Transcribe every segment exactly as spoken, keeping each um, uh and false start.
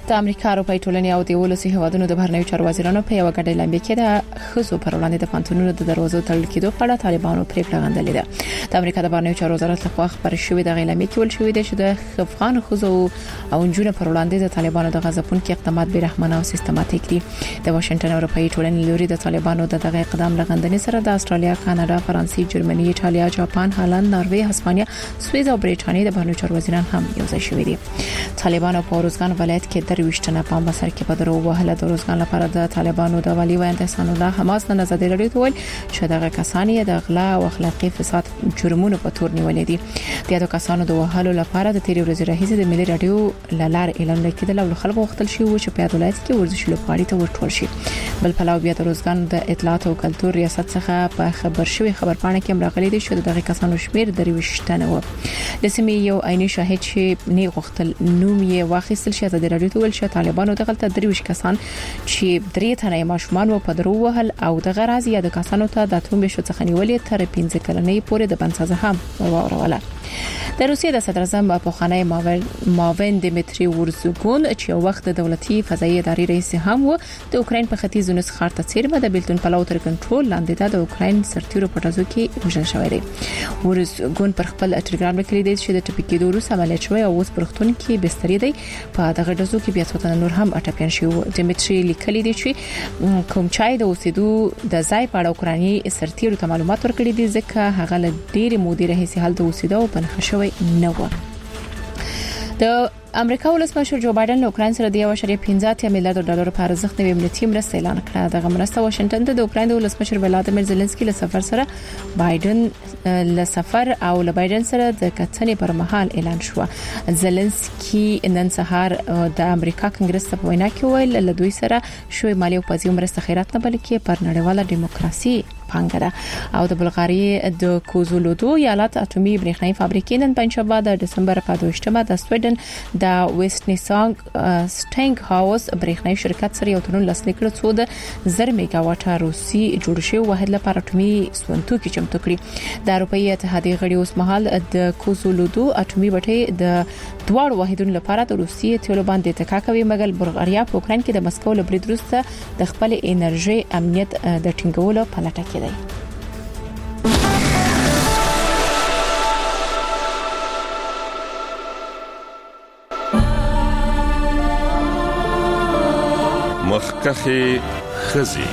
د امریکا اروپای ټولنې او د ولسی هوادونو د بهرنیو چارو وزیرانو په یو غډه لاندې کې د خزو پر وړاندې د پانتونونو د دروازو تړل کېدو په اړه طالبانو پریکړه غندلې ده. د امریکا د بهرنیو چارو وزارت لخوا خبر شوې د غیلامي کې ول شوې ده چې د افغان خزو او انجونو پر وړاندې د طالبانو د غضبون کې اقدامات به رحمانه او سیستماتیک دي. د واشنگټن اروپای ټولنې لوري د طالبانو د دغه اقدام لغندنې سره د استرالیا، کاناډا، فرانسې، جرمني، ایټالیا، جاپان، هالند، ناروې، هسپانیا، سویس او بریټانیا د بهرنیو چارو وزیران هم یو ځای شوي دي. طالبانو په روزګان ولایت کې درويشتنه په مسر کې په درو وهله د روزګان لپاره د طالبانو د والی وایند احسان الله حماس نه نظر لري ته ویل چې دغه کسان یې د غلا او اخلاقی فساد جرمونو په تور نیولې دي. د یادو کسانو د وهلو لپاره د تیری ورځې راهیسې د ملي رادیو لار اعلان کړي د خلکو وختل شي و چې په ولایت کې ورزش لوبغاړي ته ورټول شي. بل پلاو بیا د روزګان د اطلاعات او کلتور ریاست څخه په خبر شوی خبرپاڼه کې امراغلي دي چې دغه کسانو شمیر درويشتنه و. د سیمې یو عیني شاهد چې نه غختل نوم یې واخیستل شي د رادیو ته ویل چې طالبانو دغلت درويش کسان چې درې تنه ماشومان و په درو وهل او د غرض یا د کسانو ته د اتوم بشو څخه نیولې تر پنځه کلنې پورې د بنسازه هم وروله. د روسیې د صدر اعظم په خانه ماون دیمتری ورزګون چې یو وخت د دولتي فضایي ادارې رئیس هم و د اوکرين په ختیځ نس ښار ته چیرمه د بیلتون پلاو تر کنټرول لاندې د اوکرين سرتیرو په تاسو کې وژل شوی دی. ورزګون پر خپل ټلګرام لیکلی دی چې د ټپي کېدو وروسته عملیات شوی او اوس پرختون کې بسترې دی. په دغه ډزو کې بیا څو نور هم اټکل شو. دیمتری لیکلی دی چې کوم چای د اوسېدو د ځای په اړه اوکراني سرتیرو ته معلومات ورکړي دي ځکه هغه له ډېرې مودې راهیسې حل د اوسېدو په نښه شوی نه و. د امریکا ولسمشر جو بایدن له اوکرين سره د یو شریک پنځه میلیارډ ډالر په ارزښت نوې ملتي مرسته اعلان کړه. دغه مرسته واشنگټن ته د اوکرين د ولسمشر ولادیمیر زيلنسکي له سفر سره بایدن له سفر او له بایدن سره د کتنې پر مهال اعلان شو. زيلنسکي نن سهار د امریکا کنګرس په وینا کې ویل له دوی سره شوې مالی او پزیو مرسته خیرات نه بلکې پر نړیواله دیموکراسي پانګه ده. او د بلغاري د کوزولودو ایالت اټومي برېښنايي فابریکې نن پنځشنبه د دسمبر په دوشنبه د سویډن د ویسټنیسانګ سټینګ هاوس برېښنايي شرکت سره یو تړون لاسلیک کړ څو د زر میگا واټه روسي جوړ شوی واحد لپاره اټومي سونتوکي چمتو کړی. د اروپאי اتحادیه غړي اوس مهال د کوزولودو اټومي بټۍ د دواړو واحدونو لپاره د روسي تیلو باندې تکا کوي مګر بلغاریا په اوکرين کې د مسکو له برید وروسته د خپل انرژي امنیت د ټینګولو په لټه کې دی. مخکخي خزي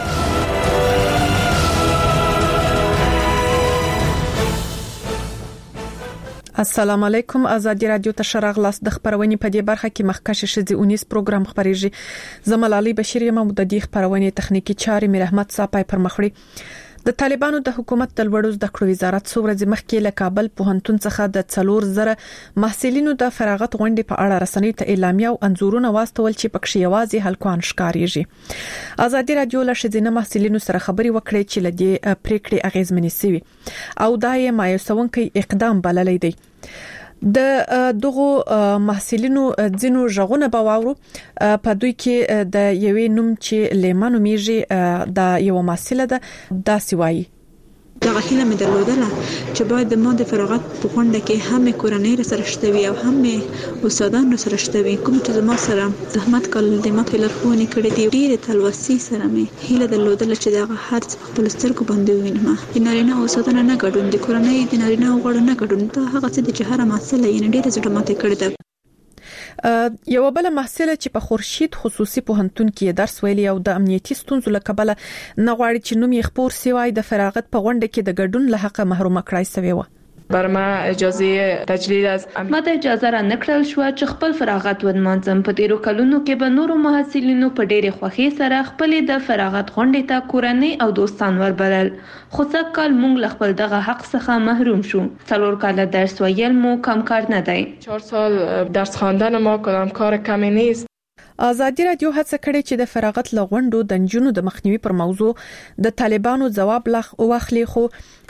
السلام علیکم. آزادی رادیو ته شراغلاس د خبرونې په دې برخه کې مخکشه شذي اونیس پروګرام خبريږي. زملالي بشیر یم د دې خبرونې تخنیکی چارې میر احمد صاحب پر مخړي. د طالبانو د حکومت د لوړو زده کړو وزارت څو ورځې مخکې له کابل پوهنتون څخه د څلور زره محصلینو د فراغت غونډې په اړه رسنۍ ته اعلامیه او انزورونه واستول چې پکې یوازې هلکان ښکاریږي. آزادی رادیو له شذینه محصلینو سره خبري وکړې چې لدې پریکړې اغیزمنې سوي او دا یې مایوسونکي اقدام بللی دی. د دغه محصلینو ځینو ژغونه باورو په دوی کې د یوې نوم چې لیمانو میږي د یو محصله ده داسې وایي. دا غوښنه مې درلودله چې باید د ما د فراغت په غونډه کې هم کورنۍ سره شته وي او هم استادان سره شته وي. کوم چې زما سره زحمت کول د ما په لارښوونې کړې دي ډېر تلوسي سره مې هیله درلودله چې دا هر څه خپل سترګو باندې وینم. د نارینه او استادانو نه ګډون د کورنۍ د نارینه او غړو نه ګډون دا هغه څه چې هر محصله یې ډېر زړه ماته کړی ده. یو بل محصله چې په خورشید خصوصي پوهنتون کې درس ویلي او د امنیتي ستونزو لکبله نغواړي چې نوم یې خبر سوی د فراغت په غونډه کې د ګډون له حق محروم کړای شوی و. بر ما اجازه تجدید از ما ته اجازه را نکړل شو چې خپل فراغت ونمانځم. په تیرو کلونو کې به نورو محصلینو په ډېرې خوښۍ سره خپل د فراغت غونډې ته کورنۍ او دوستان وربلل خو څه کال موږ له خپل دغه حق څخه محروم شو. څلور کال درس ویل مو کم کار نه دی. چهار سال درس خواندن ما کدام کار کمی نیست. آزادی رادیو هڅه کړې چې د فراغت لغونډو د جنونو د مخنیوي پر موضوع د طالبانو جواب لغ واخلي خو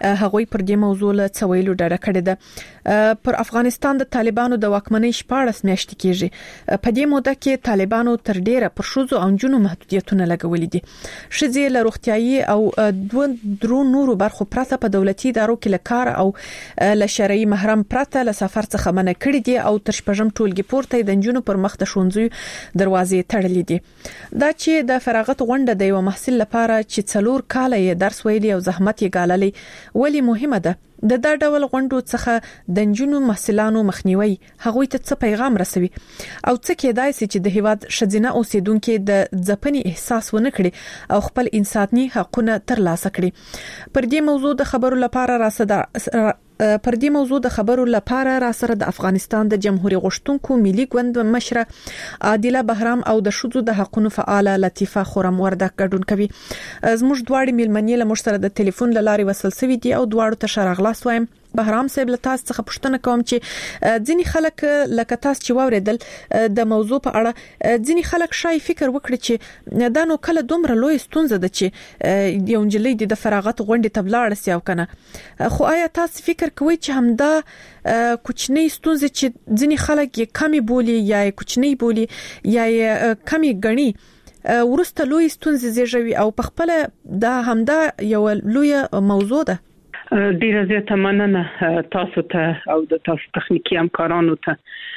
هغوی پر دې موضوع له څویلو ډډه کړې ده. پر افغانستان د طالبانو د واکمنۍ شپاړس میاشتې کېږي. په دې موده کې طالبانو تر ډیره پر شوزو او جنو محدودیتونه لګولې دي. شذې له روغتيایي او دوه درو نورو برخو پرته په دولتي ادارو کې لکار او له شرعي محرم پرته له سفر څخه منع کړي دي او تر شپږم ټولګي پورته د جنو پر مخ د شونځي دروازې تړلې دي. دا چې د فراغت غونډه د یو محصل لپاره چې څلور کال یې درس ویلي او زحمت یې ګاللې ولی مهمه ده. د دا ډول غونډو څخه د جنو محصلانو مخنیوي هغوی ته څه پیغام رسوي او څه کېدای شي چې د هیواد شذینه اوسیدونکو د ځپنې احساس ونه کړي او خپل انساني حقوقونه ترلاسه کړي. پر دې موضوع د خبرو لپاره راسره پر دې موضوع د خبرو لپاره را سره د افغانستان د جمهوریت غشتونکو ملي ګوند مشره عادله بهرام او د شذو د حقوقو فعاله لطیفه خورم وردک ګډون کوي. زموږ دواړي میلمنې له مشر سره د ټلیفون لاري وصل سوي دي او دواړو ته شرغلاس وایم. بهرام صاحب له تاسو څخه پوښتنه کوم چې ځینی خلک لکه تاسو چې واوریدل د موضوع په اړه ځینی خلک شای فکر وکړي چې دا نو کله دومره لوی ستونزه ده چې یو انجلۍ د فراغت غونډې ته بلاړ سي او کنه. خو آیا تاسو فکر کوئ چې همدا کوچنی ستونزه چې ځینی خلک یې کمی بولی یا کوچنی بولی یا کمی غني ورسته لوی ستونزه زیږوي او په خپل دا همدا یو لوی موضوع ده؟ ډیره زیاته مننه تاسو ته او د تاسو تخنیکی همکارانو ته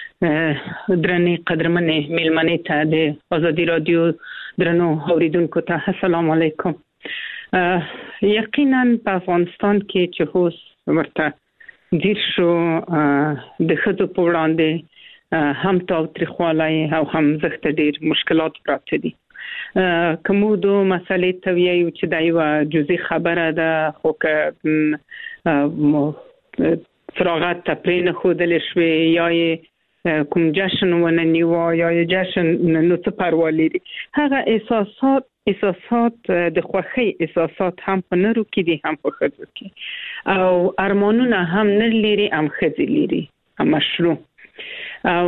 درنې قدرمنې میلمنې ته د ازادي رادیو درنو اوریدونکو ته السلام علیکم. یقینا په افغانستان کې چې اوس ورته ډیر شو د خځو په وړاندې هم تاوتریخوالی او هم زغت ډیر مشکلات پراته دي. کومودو مسلې ته ویو چې دا یو جزئی خبره ده خو که فراغت ته پرې نه ښودل شوی یا کوم جشن ونه نیو یا جشن نو څه پروا لري. هغه احساسات احساسات د خوښۍ احساسات هم په نرو کې دي هم په ښځو کې او ارمانونه هم نه لري هم ښځې لري هم مشروع او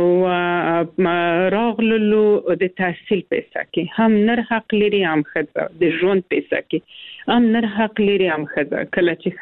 راغلو د تحصیل پیسه کې هم نر حق لري هم ښځه د ژوند پیسه کې هم نر حق لري هم ښځه. کله چې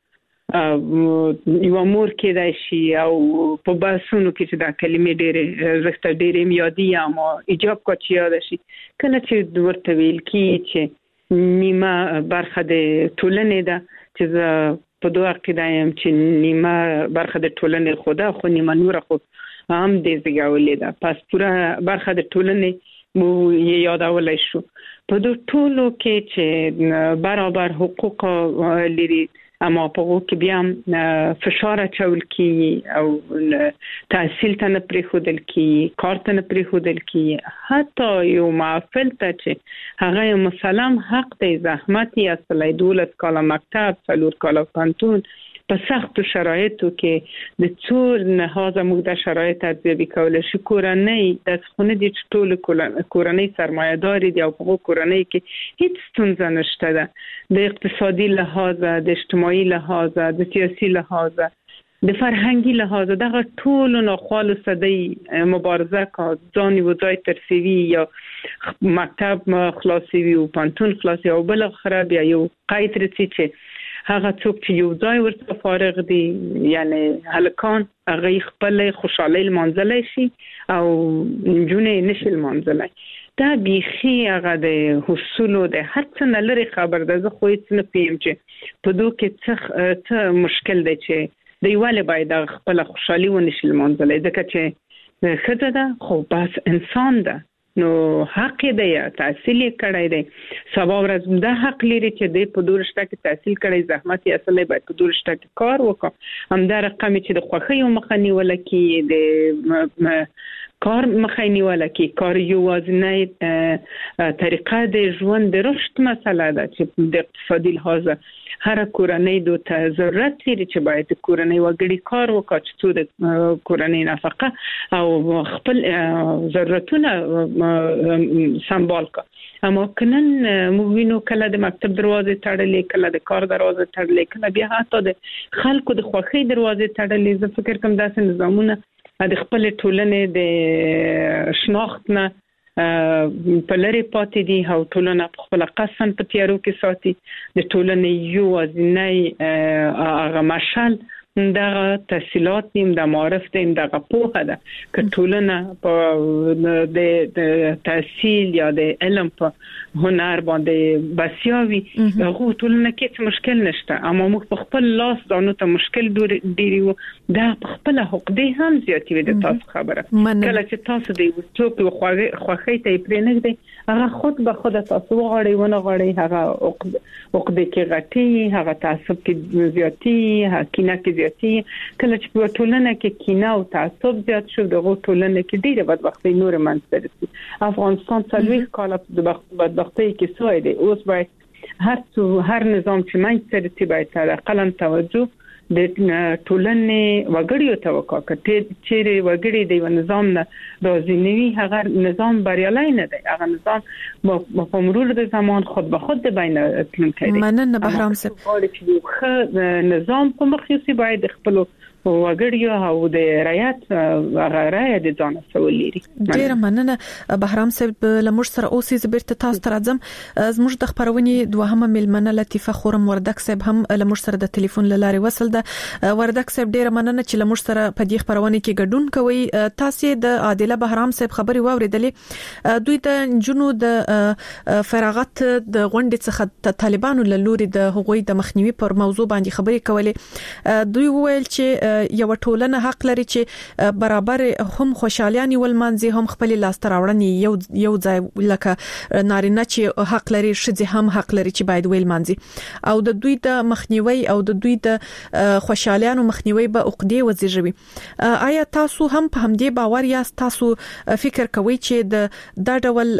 ښځه یو مور کېدای شي او په باسونو کې چې دا کلمې ډېرې زښته ډېرې یادي اما ایجاب کا چې یاد شي کله چې ورته ویل کی چې نیمه برخه د ټولنې ده چې په دوه عقیده یم چې نیمه برخه د ټولنې خدا خو نیمه نور خو هم دې زګولې ده پس پورا برخه د ټولنې مو یادولای شو. په دوه ټولو کې چې برابر حقوق لري اما په هغه کې بیا فشار اچول کی او تحصیل ته نه پریښودل کی کار ته نه پریښودل کی حتی یو معفل ته چې هغه یو مسلم حق دی زحمت یې اصلي دولت کاله مکتب څلور کاله پانتون په سختو شرایطو کې د څو نهازه موږ د شرایط ارزیابي کولای شو. کورنۍ د خونه دي چې ټول کورنۍ سرمایه‌داري دي او په کورنۍ کې هیڅ ستونزه نشته ده د اقتصادي لحاظه د اجتماعي لحاظه د سیاسي لحاظه د فرهنګي لحاظه دغه ټول ناخوالو صدی مبارزه کا ځان یو ځای ترسوي یا مکتب خلاصي او پانتون خلاصي او بل خراب یا یو قید رسي چې هغه څوک چې یو ځای ورته فارغ دي یعنی هلکان هغه خپل خوشحالي منځلای شي او جنې نشل منځلای دا بيخي هغه د حصول د هڅه نه لري خبر ده. زه خو هیڅ نه پیم چې په دوه کې څه څه مشکل دی چې د یواله باید خپل خوشحالي ونشل منځلای ځکه چې خځه ده خو بس انسان ده نو حق دی تحصیل کړی دی سبا ورځ دا حق لري چې د په دورشته کې تحصیل کړی زحمت یې اصلي باید په دورشته کې کار وکړي هم دا رقم چې د خوخي او مخنی ولکې د کار مخنی ولکې کار یو وازنه طریقه د ژوند د رشد مسله ده چې د اقتصادي لحاظ هر کورنۍ د ته ضرورت لري چې باید کورنۍ وګړي کار وکړي چې د کورنۍ نفقه او خپل ضرورتونه سمبال کړي اما کنن موږ وینو کله د مکتب دروازه تړلې کله د کار دروازه تړلې کله بیا حتی د خلکو د خوخي دروازه تړلې زه فکر کوم داسې نظامونه د خپل ټولنې د شناخت نه په لری پاتې دي او ټولنه په خپل قسم په تیارو کې ساتي د ټولنې یو ځینې هغه مشال دا تحصیلات نیم د معرف دیم د غپوه ده ک ټولنه په د تحصیل یا د علم په هنر باندې بسیاوي هغه ټولنه کې مشکل نشته اما موږ په خپل لاس دانو ته مشکل ډیریو دا په خپل حق دی هم زیاتی وي د تاسو خبره کله چې تاسو دی څوک خوخه ته پرې نه دی هغه خود به خود تاسو غړی ونه غړی هغه عقده کې غټي هغه تعصب کې زیاتی حقینه کې کله چې په ټولنه کې کینه او تعصب زیات شو دغه ټولنه کې ډیره بدبختي نور منځ راځي افغانستان څلوي کال د بدبختي کې سوی دی اوس باید هر څو هر نظام چې منځ راځي باید تر قلم توجه د ټولنې وګړیو ته وکړي چې وګړي د نظام نه راځي نوي هغه نظام بریالي نه دی هغه نظام په مرور د زمان خود به خود د بین تلونکی دی مننه بهرام صاحب نظام په مخکې باید خپل وګړیو او د رعایت غیره د ځان سولېری ډیر مننه بهرام صاحب لمر سره اوسې زبرته تاسو تر اعظم زموږ د خبرونې دوهمه ملمنه لطیفه خورم وردک صاحب هم لمر سره د ټلیفون لارې وصل ده وردک صاحب ډیر مننه چې لمر سره په دې خبرونه کې ګډون کوي تاسو د عادله بهرام صاحب خبري واوریدلې دوی د جنو د فراغت د غونډې څخه طالبانو له لوري د حقوقي د مخنیوي پر موضوع باندې خبري کولې دوی وویل چې یو ټولنه حق لري چې برابر هم خوشالياني ولمنځي هم خپل لاس تراوړني یو یو ځای لکه نارینه چې حق لري شذ هم حق لري چې باید ولمنځي او د دوی د مخنیوي او د دوی د خوشاليانو مخنیوي به عقدې وزیږوي آیا تاسو هم په همدې باور یاست تاسو فکر کوئ چې د دا ډول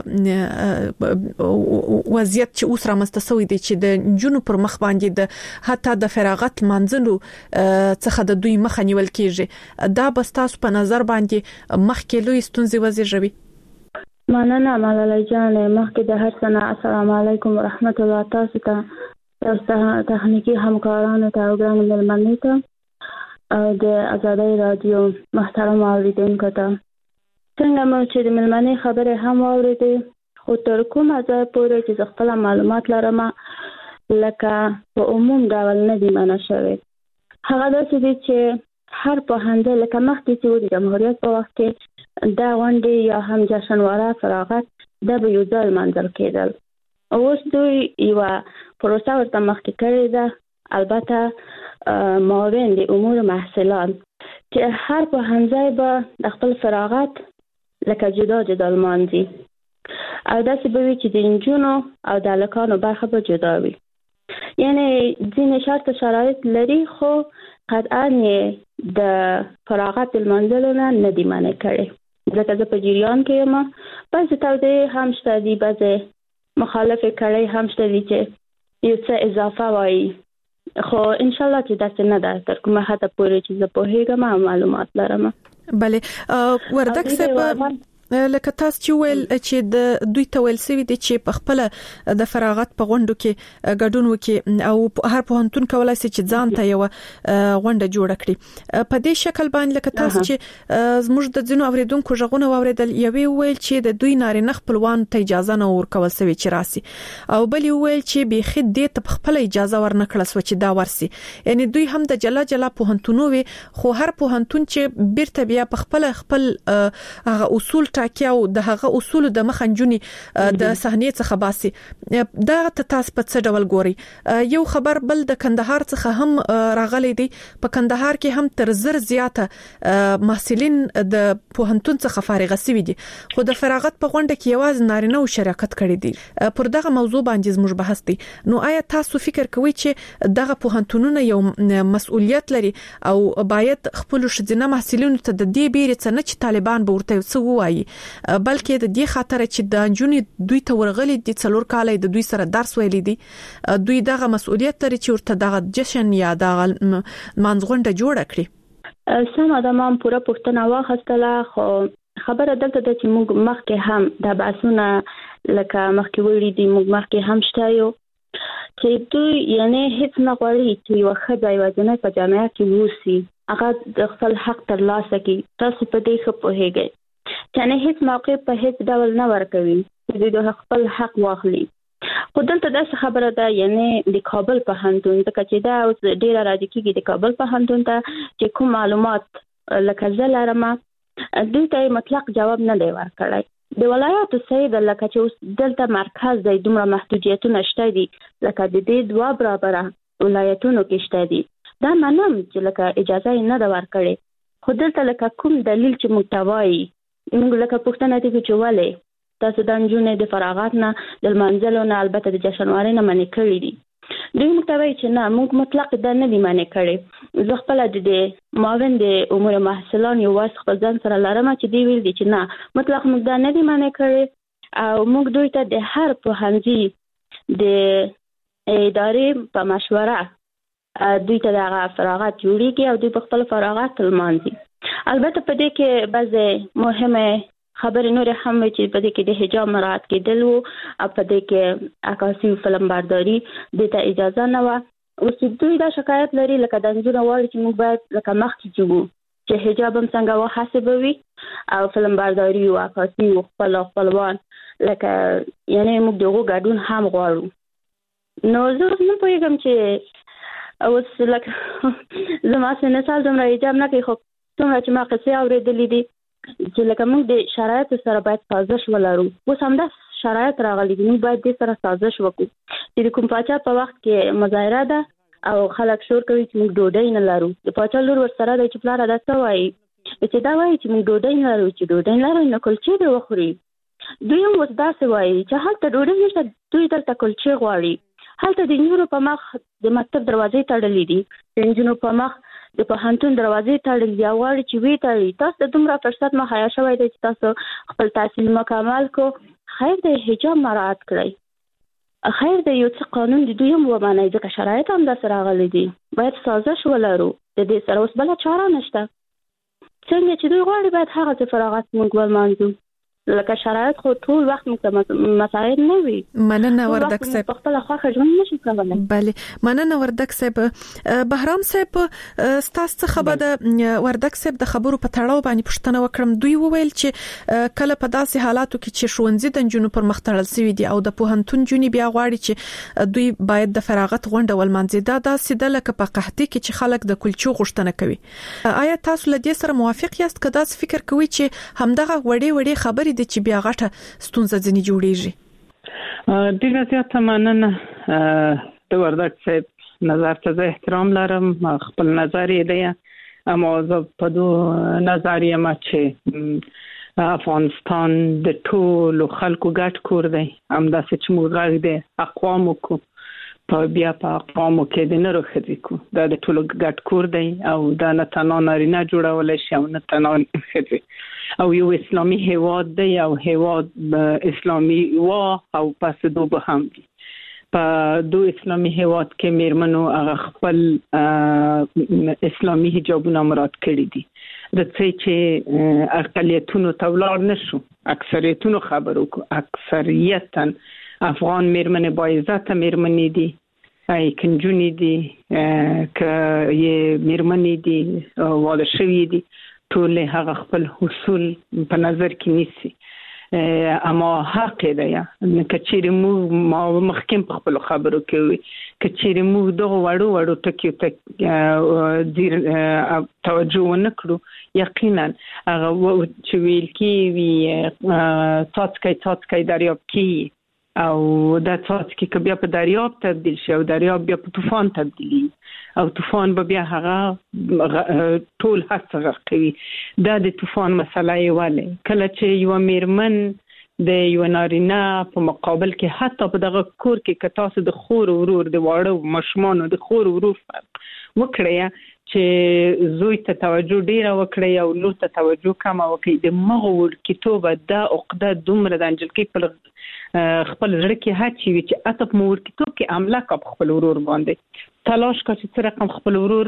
وضعیت چې اوس رامنځته شوی دی چې د جنو پر مخ باندې د حتی د فراغت منځلو څخه د دوی مخه نیول کیږي دا بس تاسو په نظر باندې مخکې لوی ستونزې وزیږوي مننه ملاله جان مخکې د هر څه نه السلام علیکم ورحمت الله تاسو ته تاسو تخنیکی همکارانو ته او ګران ملمنې ته او د آزادۍ رادیو محترم اوریدونکو ته څنګه مو چې د ملمنې خبره هم اوریدې خو تر کومه ځای پورې چې خپل معلومات لرم لکه په عموم ډول نه دی منع شوی هغه د څه دي چې هر په هنده لکه مخکې چې د جمهوریت په وخت کې دا غونډې یا هم جشنواره فراغت د به یو ځل منځل کېدل اوس دوی یو پروسه ورته مخکې کړې ده البته معاون د امور محصلان چې هر په هنده به د خپل فراغت لکه جدا جدا لمانځي او داسې به وي چې د نجونو او د هلکانو برخه به جدا وي یعنی ځینې شرط شرایط لري خو قطعا د فراغت المنزل نه دی منع کړي ځکه زه په جریان کې یم بعضې توضیح هم شته دي بعضې مخالفې کړۍ هم شته دي چې یو څه اضافه وایي خو انشاءالله چې داسې نه ده تر کومه حده پورې چې زه پوهېږم او معلومات لرم بله وردک صاحب لکه تاسو چې ویل چې د دوی تویل سوي دي چې په خپل د فراغت په غونډو کې ګډون وکړي او هر پوهنتون کولای شي چې ځان ته یو غونډه جوړ کړي په دې شکل باندې لکه تاسو چې زموږ د ځینو اوریدونکو ژغونه واوریدل یوې ویل چې د دوی نارینه خپلوان ته اجازه نه ورکول سوي چې راسي او بل ویل چې به خې دې ته خپل اجازه ورنکړه سو چې دا ورسي یعنی دوی هم د جلا جلا پوهنتونو وي خو هر پوهنتون چې بیرته بیا په خپل خپل هغه اصول ټاکي او د هغه اصول د مخنجونی د صحنې څخه باسي دا تاسو په څه ډول ګوري یو خبر بل د کندهار څخه هم راغلي دي په کندهار کې هم تر زر زیاته محصلین د پوهنتون څخه فارغ شوي دي خو د فراغت په غونډه کې یوازې نارینه او شرکت کړي دي پر دغه موضوع باندې زموږ بحث دی نو آیا تاسو فکر کوئ چې دغه پوهنتونونه یو مسؤلیت لري او باید خپل شذینه محصلینو ته د دې بیرې څخه چې طالبان به ورته څه وایي بلکې د دې خاطر چې د انجونې دوی ته ورغلي دي څلور کال د دوی سره درس ویلي دي دوی دغه مسؤلیت لري چې ورته دغه جشن یا دغه منځغونډه جوړه کړي سم ادمام پوره پښتنه واخستله خو خبره دلته د چې موږ مخکې هم د بحثونه لکه مخکې ویلي دي موږ مخکې هم شته یو چې دوی یعنی هیڅ نه غواړي چې یو ښځه یوازینۍ په جامعه کې ووسي هغه د خپل حق ترلاسه کړي تاسو په دې ښه پوهیږئ چې نه هیڅ موقع په هیڅ ډول نه ورکوي چې دوی د خپل حق واخلي. خو دلته دا خبره ده یعنی د کابل پوهنتون ته چې دا اوس ډیره راځي کېږي د کابل پوهنتون ته چې کوم معلومات لکه زه لرم دوی ته مطلق جواب نه دی ورکړی. د ولایاتو سید لکه چې اوس دلته مرکز دی دومره محدودیتونه شته دي لکه د دې دوه برابره ولایتونو کې شته دي. دا منم چې لکه اجازه نه ده ورکړې خو دلته لکه کوم دلیل چې موږ ته وایي موږ لکه پوښتنه کوي چې ولې تاسو د نجونې د فراغت نه د منځلو نه البته د جشنواري نه منې کړی دي. دوی موږ ته وایي چې نه موږ مطلق دا نه دي منې کړی. زه خپله د معاون د امور محصلان یو وایس خپل ځان سره لرم چې دوی ویل دي چې نه مطلق موږ دا نه دي منې کړی او موږ دوی ته د هر پوهنځي د ادارې په مشوره دوی ته دغه فراغت جوړیږي او دوی په خپل فراغت لمانځي. البته په دې کې بعضې مهمه خبرې نور هم چې په دې کې د حجاب مراعات کېدل وو او په دې کې عکاسي او فلم برداري د ته اجازه نه وه. اوس دوی دا شکایت لري لکه د نجونو غواړي چې موږ باید لکه مخکې چې وو چې حجاب هم څنګه وحاسبوي او فلم برداري او عکاسي او خپل خپلوان لکه یعنی موږ دغه ګډون هم غواړو. نو زه نه پوهېږم چې اوس لکه زما سنه سال دومره حجاب نه کوي خو څومره چې ما قصې اورېدلې دي چې لکه موږ د شرایطو سره باید سازش ولرو. اوس همدا شرایط راغلي دي موږ باید دې سره سازش وکړو چې د کوم پاچا په وخت کې مظاهره ده او خلک شور کوي چې موږ ډوډۍ نه لرو. د پاچا لور ورسره دی چې پلاره دا څه وایي چې دا وایي چې موږ ډوډۍ نه لرو چې ډوډۍ نه لرو نو کلچې دې وخوري. دوی هم اوس داسې وایي چې هلته ډوډۍ نشته دوی دلته کلچې غواړي. هلته د نجونو په مخ د مکتب دروازې تړلې دي د نجونو په مخ د پوهنتون دروازې تړلې دي او غواړي چې ویې تړي. تاسو ته دومره فرصت مهیا شوی دی چې تاسو خپل تحصیل مکمل کو خیر دی حجاب مراعات کړئ خیر دی یو څه قانون دی دوی هم ومنئ ځکه شرایط هم داسې راغلي دي باید سازش ولرو. د دې سره اوس بله چاره نشته. څنګه چې دوی غواړي باید هغه فراغت موږ ولمانځو لکه شرایط خو ټول وخت موږ مساعد نه وي. مننه وردک صاحب په خپل خوښه ژوند نشي کولای. بله مننه وردک صاحب. بهرام صاحب ستاسو څخه به د وردک صاحب د خبرو په تړاو باندې پوښتنه وکړم. دوی وویل چې کله په داسې حالاتو کې چې ښوونځي د نجونو پر مخ تړل شوي دي او د پوهنتون جونې بیا غواړي چې دوی باید د فراغت غونډه ولمانځي دا داسې ده لکه په قحطي کې چې خلک د کلچو غوښتنه کوي. آیا تاسو له دې سره موافق یاست که داسې فکر کوئ چې همدغه وړې وړې خبرې د چې بیا غټه ستونزه ځنې جوړیږي؟ ډیره زیاته مننه د وردک صاحب نظر ته زه احترام لرم خپل نظر یې دی اما زه په دو نظر یم چې افغانستان د ټولو خلکو ګډ کور دی همداسې چې موږ غږ د اقوامو کو په بیا په اقوامو کې د نرو ښځې کو دا د ټولو ګډ کور دی او دا نه تنها نارینه جوړولی شي او نه تنها ښځې او یو اسلامي هیواد دی او هیواد اسلامي وا او پس دو به هم دي. په دو اسلامي هیواد کې میرمنو هغه خپل اسلامي حجابونه مراد کړی دي. د څه چې اقلیتونو ته ولاړ نشو اکثریتونو خبرو کو اکثریتا افغان میرمنې با عزت میرمنې دي ای کنجونې دي که یې میرمنې دي واده شوي دي ټول هغه خپل حصول په نظر کې نیسي اما حق دی کچېرې موږ ما مخکې په خپل خبرو کې وي کچېرې موږ دغه وړو وړو ټکیو ته توجه ونه کړو یقینا هغه چې ویل کېږي څاڅکی څاڅکی دریاب کېږي او دا څاڅکي که بیا په دریاب تبدیل شي او دریاب بیا په طوفان تبدیلي او طوفان به بیا هغه ټول هڅه غرقوي. دا د طوفان مسله یې ولې کله چې یو میرمن د یو نارینه په مقابل کې حتی په دغه کور کې که تاسو د خور ورور د واړه ماشومانو د خور ورور فرق وکړئ چې زوی ته توجه ډیره وکړئ او لور ته توجه کمه وکړئ د مغو ورکیتوبه دا عقده دومره د انجلکۍ په خپل زړه کې هڅې وي چې اته په ورکیتوب کې عمله کا خپل ورور باندې تلاش کا چې څه رقم خپل ورور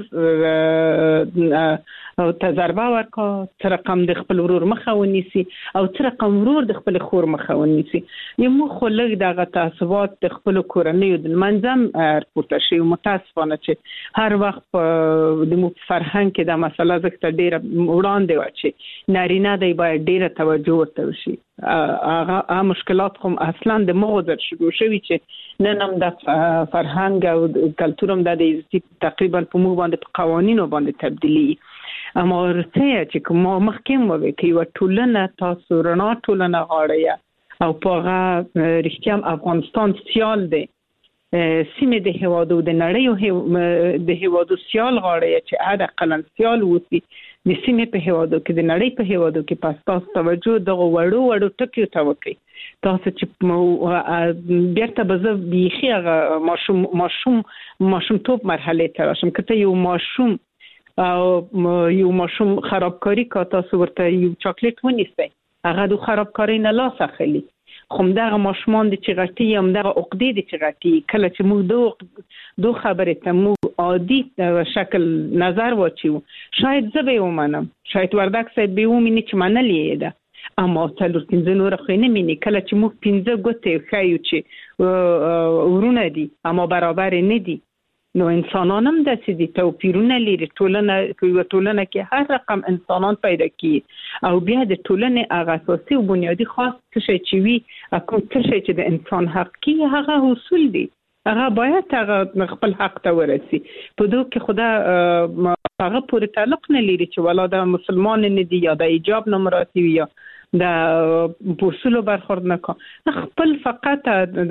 او تجربه ورکا، څه رقم د خپل ورور مخه ونیسي او څه رقم ورور د خپل خور مخه ونیسي. یمو خو لږ دغه تعصبات د خپل کورنۍ د منظم راپورته شي. متاسفانه چې هر وخت د مو فرهنګ کې دا مسله زکه ډیره وړاندې و چې نارینه دی باید ډیره توجه ورته وشي. هغه مشکلات هم اصلا د مغزر شروع شوي چې نن هم د فرهنګ او کلتور هم د تقریبا په موږ باندې په قوانینو باندې تبدیلی. اما ورته چې کوم مخکې مو وکي و ټولنه تاسو رڼا ټولنه غاړه او په رښتیا افغانستان سیال دی، سیمه د هوادو د نړۍ د هوادو سیال غاړه چې اډه قلن سیال وسی د سیمه په هوادو کې د نړۍ په هوادو کې پاس تاسو توجه دغه وړو وړو ټکي ته وکړي. تاسو چې بیرته به بیخي هغه ماشوم ماشوم ماشوم توپ مرحله ته راشم کته یو ماشوم او یو ماشوم خرابکاری کا تاسو ورته یو چاکلیټ ونیسئ هغه د خرابکاری نه لاس اخلي. خو دغه ماشومان د چغټي هم دغه عقدې د چغټي کله چې موږ دوه دوه خبرې ته موږ عادي شکل نظر واچو شاید زه به ومنم، شاید وردک صاحب به ومني چې منلې ده، اما څلور پنځه نور خو نه مینه. کله چې موږ پنځه ګوتې خایو چې ورونه دي اما برابر نه دي، نو انسانان هم داسې دي توپیرونه لري. ټولنه یو ټولنه کې هر رقم انسانان پیدا کی او بیا د ټولنې هغه اساسي او بنیادی خاص څه شي چې وي اكو څه شي چې د انسان حق کی هغه اصول دي، هغه باید هغه خپل حق ته ورسي. په دوه کې خدا هغه پورې تعلق نه لري چې ولا د مسلمان نه دي یا د ایجاب نه مراتب یا د پوسلو برخورد نکا، خپل فقط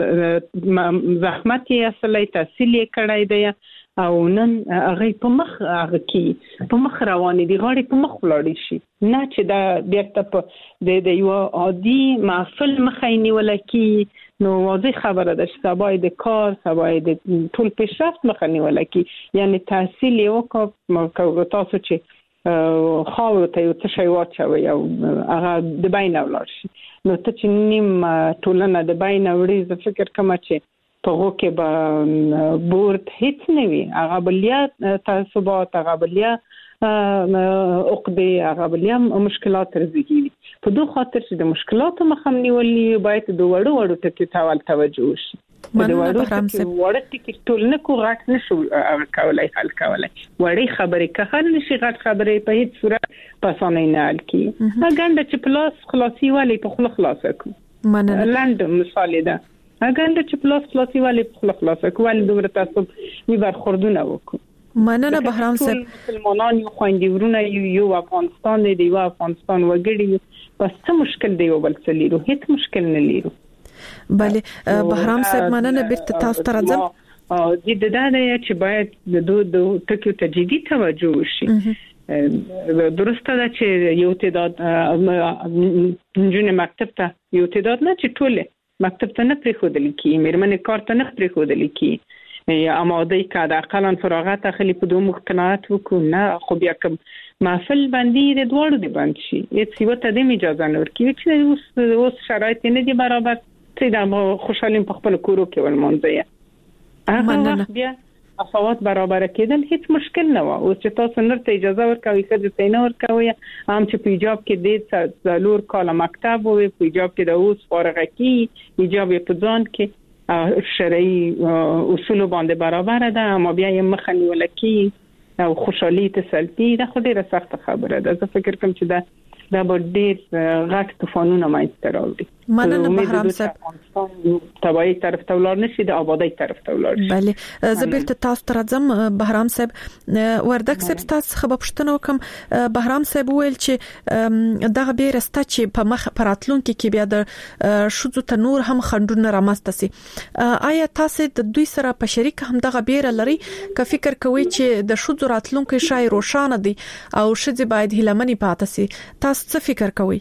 زحمت یې اصلي تحصیل یې کړی دی او نن هغه په مخ هغه کې په مخ روانې دي غاړي په مخ ولاړ شي، نه چې دا بیرته په د یو عادي محفل مخایني ولکې. نو واضح خبره ده چې سبا د کار سبا د ټول پیشرفت مخایني ولکې، یعنی تحصیل یو کو تاسو چې خاور ته یو څه شی واچوي او هغه د بین ولاړ شي، نو ته چې نیم ټولنه د بین وړي زه فکر کوم چې په هغه کې به بورد هیڅ نه وي، هغه بلیا تعصبات، هغه بلیا عقدې، هغه بلیا مشکلات رزيږي. په دوه خاطر چې د مشکلاتو مخه نیولې باید د وړو وړو ټکي ته توجه وشي. د وړو ټکي وړو ټکي ټول نه کو غټ نشو کولای حل کولای، وړي خبرې که هر نشي غټ خبرې په هیڅ صورت پسانه نه حل کی. اګنده چې پلاس خلاصي والی په خله خلاصه کو مننه لاند مثال ده، اګنده چې پلاس خلاصي والی په خله خلاصه کو ول دومره تاسو وی برخوردونه وکړو. مننه بهرام صاحب. مسلمانان یو خويندې ورونه یو یو افغانستان دی، یو افغانستان وګړي، بس څه مشکل دی وبل سلیرو هیڅ مشکل نه لیرو. بله بهرام صاحب مننه بیرته تاسو ته راځم. د دې دا دی چې باید د دوه ټکو ته جدي توجه وشي. درسته ده چې یو تعداد نجونې مکتب ته یو تعداد نه چې ټول مکتب ته نه پریښودل کی، مېرمنې کار ته نه پریښودل کی، آماده کړه اقلا فراغت اخلي په دوه مختنات وکړو نه خو بیا کوم محفل باندې د دوړو دی باندې شي هیڅ یو ته د اجازه نه ورکوي چې اوس اوس شرایط نه دي برابر چې دا خوشحالي په خپل کورو کې ولمنځي هغه بیا افاوت برابر کېدل هیڅ مشکل نه و. او چې تاسو نرته اجازه ورکوي چې ته نه ورکوي هم چې په ایجاب کې د څلور کال مکتب وي، په ایجاب کې د اوس فارغ کی ایجاب په ځان کې شرعي اصول باندې برابر ده، اما بیا یې مخنی ولکې او خوشحالي تسلطي ده خو ډیره سخت خبره ده. زه فکر کوم چې دا دا به ډیر غټ طوفانونه ماینځته راوړي. مننه بهرام صاحب. تبعی طرف ته ولاړ نشي، د آبادی طرف ته ولاړ شي. بله زه بیرته تاسو ته راځم بهرام صاحب. وردک صاحب تاسو خبر پښتنه وکم بهرام صاحب ویل چې دغه به راسته چې په مخ پراتلونکو کې بیا د شذو ته نور هم خندونه رامسته سي. آیا تاسو د دوی سره په شریک هم دغه بیره لري که فکر کوي چې د شذو راتلونکو شای روشانه دي او شذ باید هلمنی پاتې سي؟ تاسو څه فکر کوي؟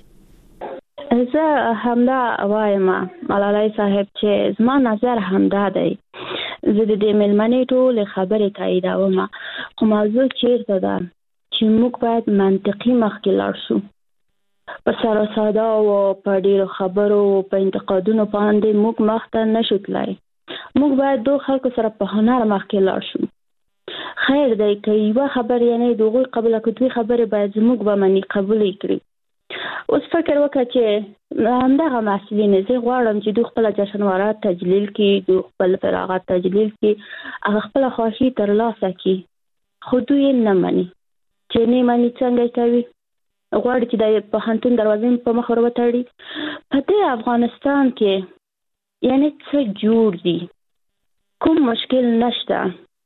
زه همدا وایم ملالای صاحب چې زما نظر همدا دی. زه د دې ملمنې ټول خبرې تاییدوم، خو موضوع چیرته ده چې موږ باید منطقي مخکې لاړ شو. په ساده ساده او په ډیرو خبرو او په انتقادونو باندې موږ مخته نشو تلای. موږ باید دوه خلکو سره په هنر مخکې لاړ شو. خیر دی که یو خبر یعنی دوغوی قبول کړي خبره باید زموږ به منی قبول کړي. اوس فکر وکړه چې همدغه محصلین زه غواړم چې دوی خپل جشنواره تجلیل کړي، دوی خپل فراغت تجلیل کړي، هغه خپل خوښي ترلاسه کړي، خو دوی نه مني. چې نه مني څنګه کوي؟ غواړي چې د پوهنتون دروازې په مخ ور وتړي. په دې افغانستان کې یعنی څه جوړ دي، کوم مشکل نشته،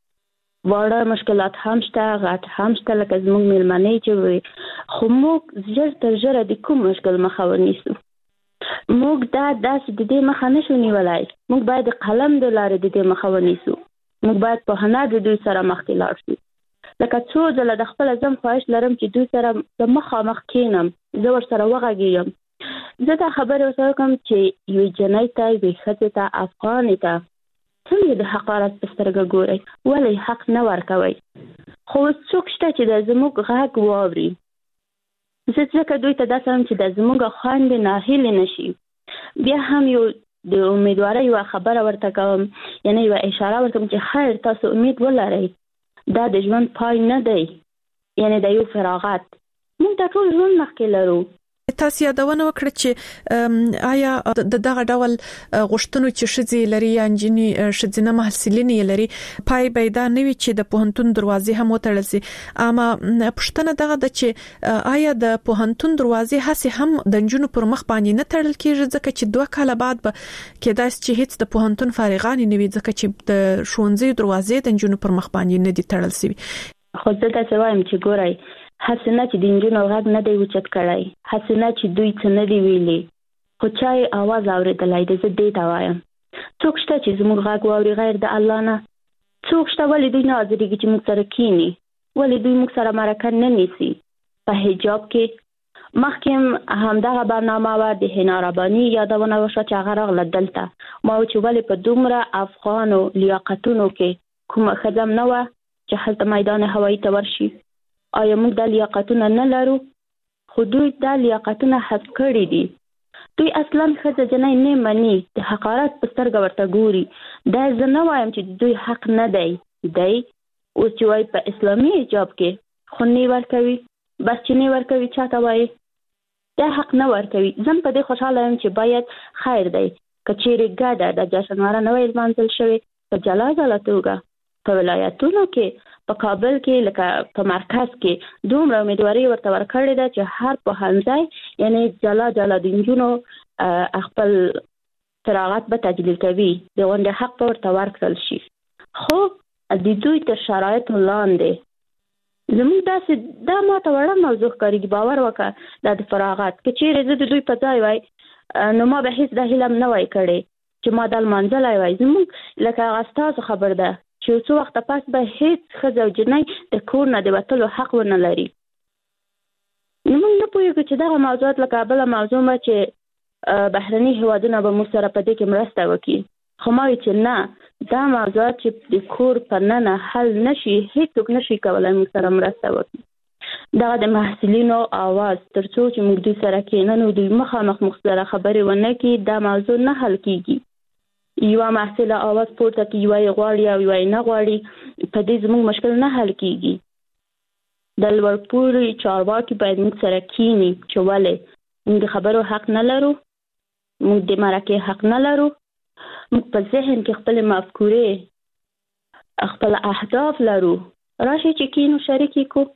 واړه مشکلات هم شته، غټ هم شته، لکه زموږ میلمنې چې وي، خو موږ ژر تر ژره د کوم مشکل مخه ونیسو. موږ دا داسې د دې مخه نشو نیولای. موږ باید د قلم د لارې د دې مخه ونیسو. موږ باید په هنر د دوی سره مخکې لاړ شو. لکه څو ځله د خپل ځم خواهش لرم چې دوی سره د مخامخ کینم، زه ورسره وغږیږم. زه دا خبره ورسره کوم چې یوې جنۍ ته، یوې ښځې ته، افغانې ته څنګه د حقارت په سترګه ګورئ؟ ولې حق نه ورکوئ؟ خو څوک شته چې د زموږ غږ واوري. زه ځکه دوی ته داسې وایم چې د زموږ خویندې ناهیلې نشي. بیا هم یو د امیدوارۍ یوه خبره ورته کوم، یعنی یوه اشاره ورته کوم چې خیر تاسو امید ولرئ، دا د ژوند پای نه دی، یعنی د یو فراغت. موږ د ټول ژوند مخکې لرو. تاسو یادونه وکړه چې آیا د دغه ډول غوښتنو چې ښځې لري یا انجینی ښځینه محصلین یې لري پای پیدا نه وي چې د پوهنتون دروازې هم وتړل شي. اما پښتنه دغه د چې آیا د پوهنتون دروازې هسي هم د نجونو پر مخ باندې نه تړل کیږي، ځکه چې دوه کاله بعد به کېدای چې هیڅ د پوهنتون فارغان نه وي، ځکه چې د ښوونځي دروازې د نجونو پر مخ باندې نه دي تړل شوی. خو زه دا وایم چې ګورئ، هڅه نه چې د نجونو غږ نه دی اوچت کړی، هڅه نه چې دوی څه نه دی ویلي، خو چا یې اواز اورېدلی دی. زه دې ته وایم څوک شته چې زموږ غږ واوري غیر د الله نه؟ څوک شته؟ ولې دوی نه حاضرېږي چې موږ سره کینی؟ ولې دوی موږ سره مرکه نه نیسي؟ په حجاب کې مخکې همدغه برنامه وه د حنا رباني یادونه وشوه چې هغه راغله دلته. ما وویل چې ولې په دومره افغانو لیاقتونو کې کومه ښځه نه وه چې هلته میدان هوایي ته ورشي؟ آیا موږ دا لیاقتونه نه لرو؟ خو دوی دا لیاقتونه حذف کړي دي. دوی اصلا ښځه جنۍ نه مني، د حقارت په سترګه ورته ګوري. دا زه نه وایم چې دوی حق نه دی دی اوس چې وایي په اسلامي حجاب کې خو نه ورکوي، بس چې نه ورکوي چاته وایي؟ دا حق نه ورکوي. زه په دې خوشحاله یم چې باید خیر دی که چیرې ګډه د جشنواره نه وي لمانځل شوې په جلا جلا توګه په ولایتونو کې، په کابل کې لکه په مرکز کې دومره امیدواري ورته ورکړې ده چې هر پوهنځی یعنی جلا جلا د نجونو خپل فراغت به تجلیل کوي، د غونډې حق به ورته ورکړل شي. خو د دوی تر شرایطو لاندې زموږ داسې دا ماته وړه موضوع ښکارېږي. باور وکړه دا د فراغت که چیرې زه د دوی په ځای وای نو ما به هېڅ دا هیله نه وای کړې چې ما دا لمانځلی وای. زموږ لکه هغه ستاسو خبر ده چې څو وخته پس به هیڅ ښځه او جنۍ د کور نه د وتلو حق ونه لري. نو موږ نه پوهېږو چې دغه موضوعات لکه بله موضوع به چې بهرني هېوادونه به موږ سره په دې کې مرسته وکړي. خو ما وایي چې نه، دا موضوعات چې د کور په ننه حل نشي، هېڅوک نشي کولی موږ سره مرسته وکړي. دغه د محصلینو آواز تر څو چې موږ دوی سره کېنن او دوی مخامخ موږ سره خبرې ونه کړي دا موضوع نه حل کېږي. یوه محصله آواز پورته کړي، یوه یې غواړي او یوه یې نه غواړي، په دې زموږ مشکل نه حل کېږي. د لوړپوړي چارواکي باید موږ سره کینی چې ولې موږ د خبرو حق نه لرو، موږ د مرکې حق نه لرو، موږ په ذهن کې خپل مفکورې خپل اهداف لرو، راشي چې کینو شریکې کو.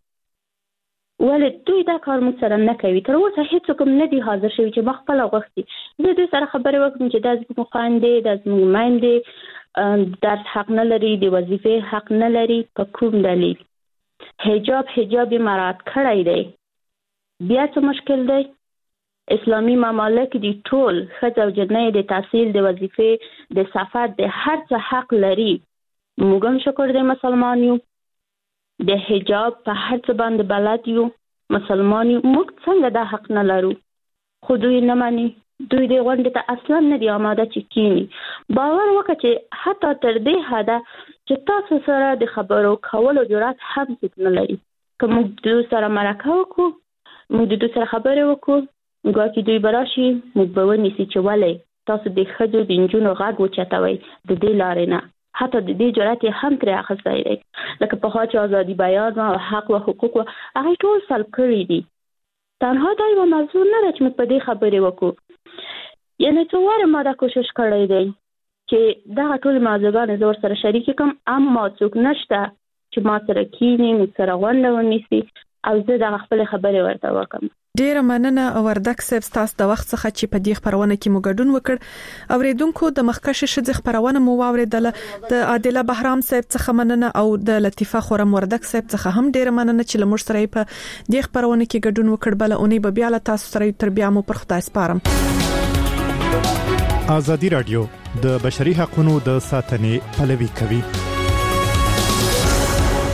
ولې دوی دا کار موږ سره نه کوي؟ تر اوسه هېڅوک هم نه دي حاضر شوي چې ما خپله غوښتي زه دوی سره خبرې وکړم چې دا زموږ خویندې، دا زموږ میندې درس حق نه لري، د وظیفې حق نه لري. په کوم دلیل؟ حجاب حجاب یې مراعات کړی دی، بیا څه مشکل دی؟ اسلامي ممالک دي ټول ښځه او جنۍ د تحصیل، د وظیفې، د سفر، د هر څه حق لري. موږ هم شکر دی مسلمان یو، د حجاب په هر څه باندې بلد یو، مسلمان یو. موږ څنګه دا حق نه لرو؟ خو دوی نه مني. دوی د غونډې ته اصلا نه دي آماده چې کینی. باور وکړه چې حتی تر دې حده چې تاسو سره د خبرو کولو جرأت هم څوک نه لري. که موږ د دوی سره مرکه وکړو، موږ د دوی سره خبرې وکړو، ګواکې دوی به راشي موږ به ونیسي چې ولې تاسو د ښځو د نجونو غږ وچتوئ د دې لارې نه. حتی د دې جرأت هم تر اخستای دی لکه په خوا چې ازادي بیان او حق او حقوق هغه ټول سلب کړی دي. تنها دا یو موضوع نه ده چې موږ په دې خبرې وکړو، یعنی څو واره ما دا کوشش کړی دی چې دا ټول موضوعګان زور سره شریک کوم، اما څوک نشته چې ما سره کینی موږ سره غونډه ونیسي او زه دا خپل خبرې ورته وکم. ډیره مننه وردک صاحب تاسو د وخت څخه چې په دې خبرونه کې مو ګډون وکړ. اوریدونکو د مخکشه شذ خبرونه مو واوریدله. د عادله بهرام صاحب څخه مننه او د لطیفه خورم وردک صاحب څخه هم ډیره مننه چې لمر سره په دې خبرونه کې ګډون وکړ. بل اونې به بیا له تاسو سره تر بیا مو پر خدای سپارم. ازادي رادیو د بشري حقوقو د ساتنې پلوي کوي.